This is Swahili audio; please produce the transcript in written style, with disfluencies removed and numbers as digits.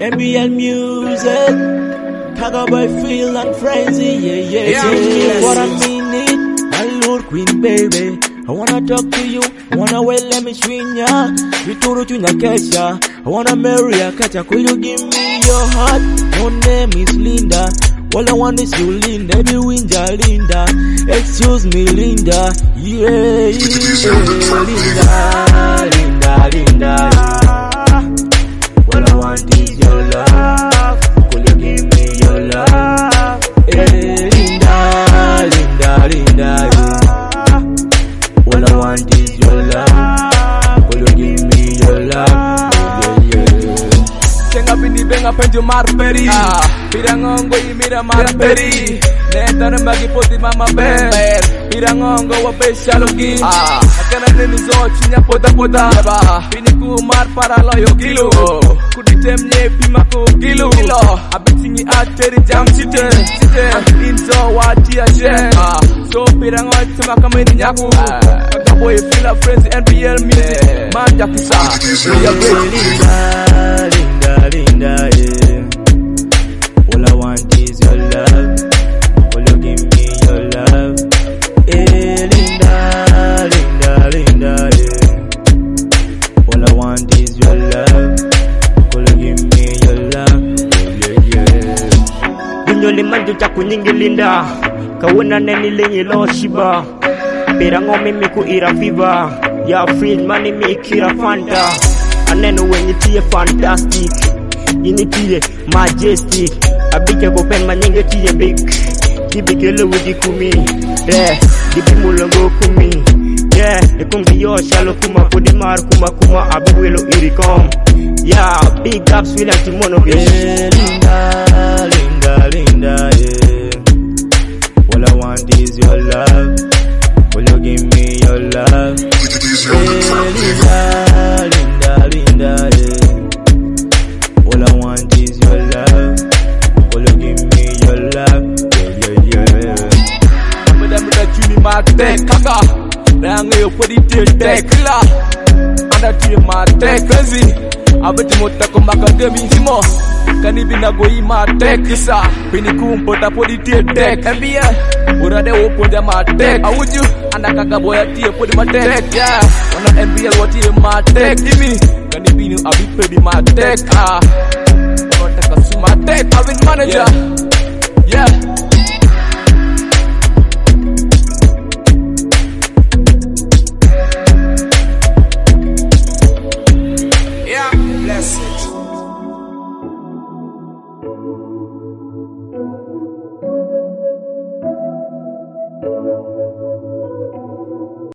NBL music, Kaga boy feel and frenzy, yeah. What I mean it, hello queen baby. I wanna talk to you, wanna well let me swing ya. Vituru tunya kesha, I wanna marry ya kacha. Could you give me your heart? Your name is Linda. All I want is you, Linda. Baby Winja, Linda. Excuse me, Linda. Yeah, Linda. All I want is your love. Could you give me your love? Linda. All I want is your love. Could you give me your love? Chenga bini benga penjo marperi Pirangongo imira marperi Netana bagi poti mama bel Pirangongo wabe shalogi Akana nini zo chinya poda Bini ku mar para loyo kilo Kuditemye pima ku kilo Abitingi ateri jam chite Inzo wati ashe So pirangoy tuma kameni nyaku Kaka boy feel a friends NBL music Manja kisa Linda, yeah. All I want is your love. Will you give me your love? Linda, yeah. All I want is your love. Will you give me your love? Yeah. Binyoli manju chaku nyingi Linda. Kawuna neni lenye lo shiba. Pirango mimi ku ira fever. Ya feel money me kira fanta. Aneno when you tie fantastic. Initiye majestic. Abike go pen manyenge tiye big. Kibikele wudi kumi. Yeah, dibi mulongo kumi. Yeah, the kungi yo shalo kuma kodi mar kuma abuelo irikom. Yeah, big ups William Timono. Yeah, Linda, yeah. All I want is your love. Will you give me your love? Linda, yeah. All I want is your love. Will you give me your love? Yeah. Amada chuni mate kaka. Range yo podi te kila. Anda ti mate kazi. Abeti mota komaka demi simo. Kani bina go mate kisa. Bini kumpota podi te NBL. Urade opo de mate. Awuju anda kaka boya ti podi mate. Yeah. Wana NBL wati mate imi. Kani binu abi pedi mate. Wana taka su mate. Avin manager. Yeah.